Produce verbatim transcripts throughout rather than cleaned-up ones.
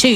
two.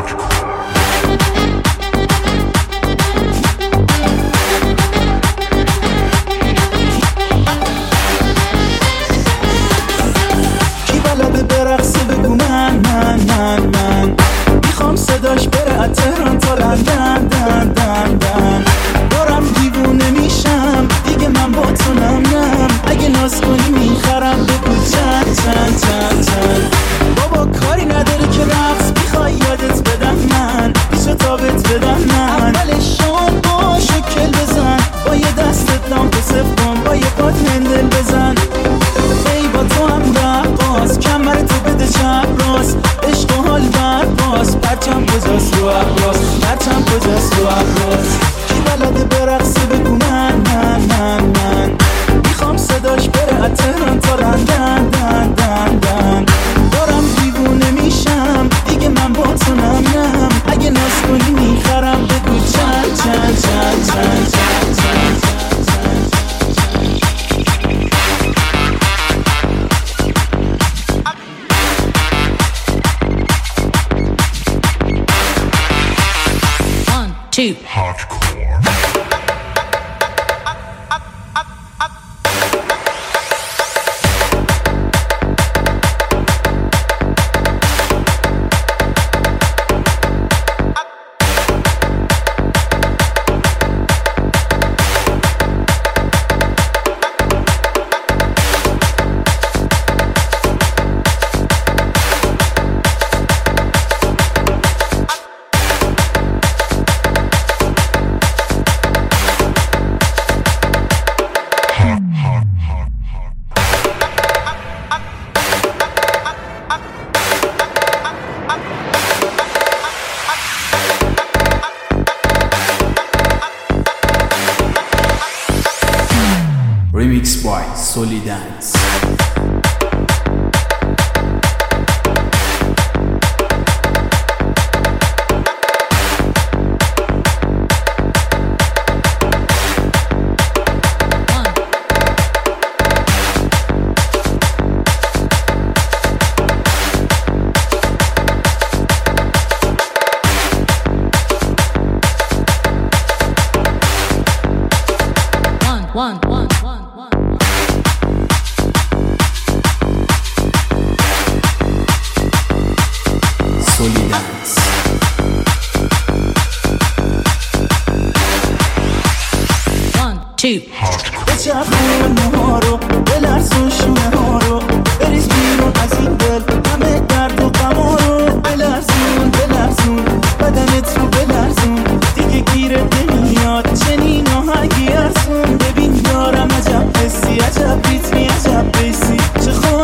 کی بلده برقصه بگو من من من من میخوام صداش بره از تهران تا لندن دن دن دن دارم دیوونه میشم دیگه من با تو نم نم اگه ناز کنی میخرم بگو چند چند چند چند بابا کاری نداره که رقص میخوای یادت بدم من بیشو تابت بدم من اولش شام با شکل بزن با یه دستت لامپ صف کن با یه پات هندل بزن ای با تو هم رقاص کمر تو بده چپ راست عشق و حال برباز پرچم کجاست رو ابراز پرچم کجاست رو ابراز کی بلده برقصه بگو من من من من میخوام صداش بره از تهران تا لندن دن دن دن دارم دیوونه میشم دیگه من با تو نم نم اگه ناز کنی میخرم بگو چند چند چند چند چند چند Two. Hardcore. Remix by Solidance. One, one, one, one. Solidance. One, two. بچرخون ما رو بلرزون شونه ها رو بریز بیرون از این دل همه درد و غما رو بلرزون بلرزون بدنت رو بلرزون دیگه گیرت نمیاد چنین آهنگی ارزون ببین دارم عجب حسی عجب ریتمی عجب بیسی چه